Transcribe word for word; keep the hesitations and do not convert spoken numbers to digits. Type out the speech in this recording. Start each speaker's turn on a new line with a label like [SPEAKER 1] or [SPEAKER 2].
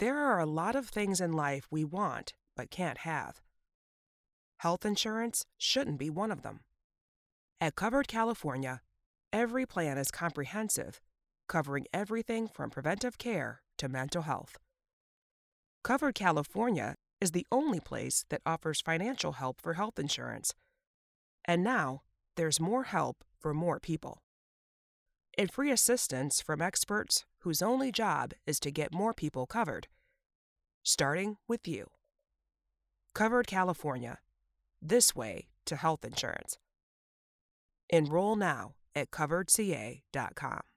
[SPEAKER 1] There are a lot of things in life we want but can't have. Health insurance shouldn't be one of them. At Covered California, every plan is comprehensive, covering everything from preventive care to mental health. Covered California is the only place that offers financial help for health insurance. And now, there's more help for more people. And free assistance from experts whose only job is to get more people covered, starting with you. Covered California, this way to health insurance. Enroll now at covered c a dot com.